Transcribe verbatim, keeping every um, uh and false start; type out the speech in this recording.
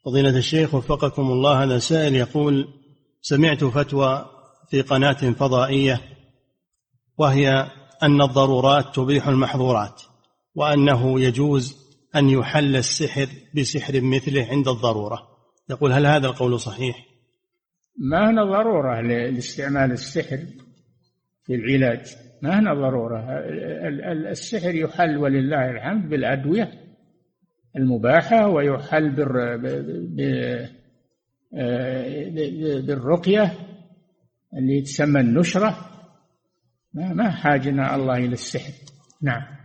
فضيلة الشيخ وفقكم الله، هذا سائل يقول: سمعت فتوى في قناة فضائية وهي أن الضرورات تبيح المحظورات، وأنه يجوز أن يحل السحر بسحر مثله عند الضرورة. يقول: هل هذا القول صحيح؟ ما هنا ضرورة لاستعمال السحر في العلاج، ما هنا ضرورة. السحر يحل ولله الحمد بالأدوية المباحة، ويحل بالرقية اللي تسمى النشرة. ما حاجنا الله إلى السحر. نعم.